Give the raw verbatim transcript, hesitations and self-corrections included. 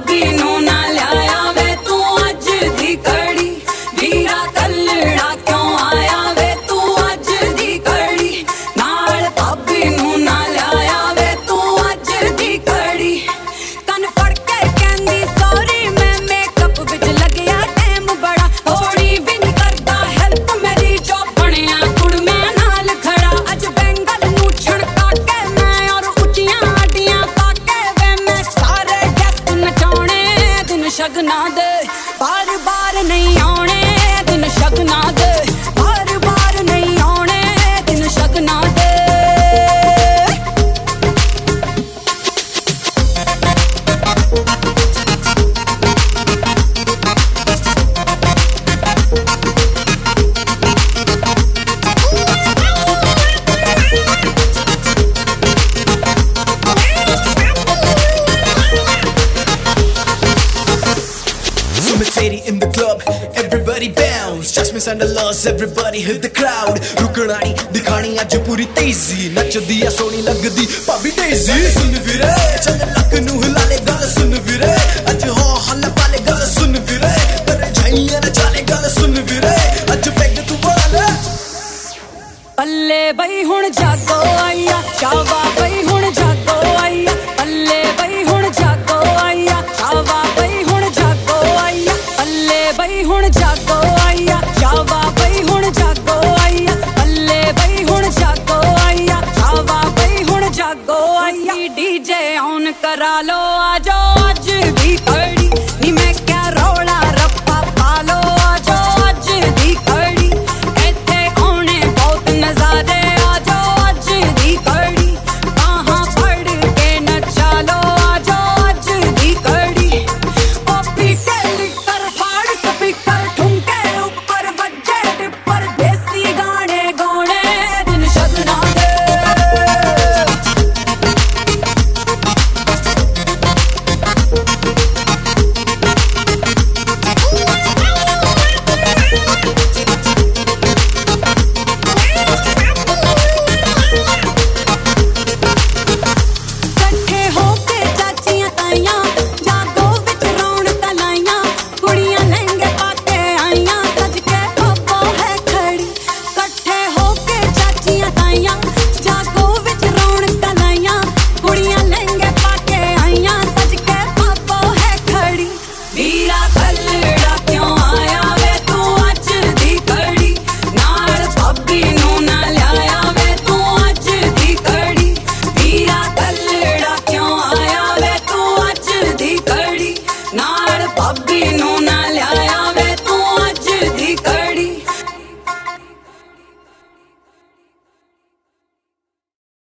भाभी नू ना लाया वे तू अज दी कड़ी वीरा कल्लड़ा क्यों आया वे तू अज दी कड़ी नाल भाभी नू ना लाया वे तू अज दी कड़ी कन फड़ के कहंदी सॉरी मैं मेकअप विच लगया टाइम बड़ा थोड़ी भी नहीं करदा हेल्प मेरी जो बनया कुड़ियां नाल खड़ा अज बेंगल नू छड़का के मैं और उच्चियां आडियां पाके वे मैं सारे गेस्ट नचाने दिन शगना दे बार बार नहीं आने दिन शगना दे बार बार नहीं आने दिन शगना दे Cemetery in the club, everybody bounce. Jasmine and the loss, everybody hit the crowd. रुकनानी दिखानी आज पूरी तेजी नचदी आ सोनी लगदी भाभी डेज़ी सुन वीरे चल लक नू हिला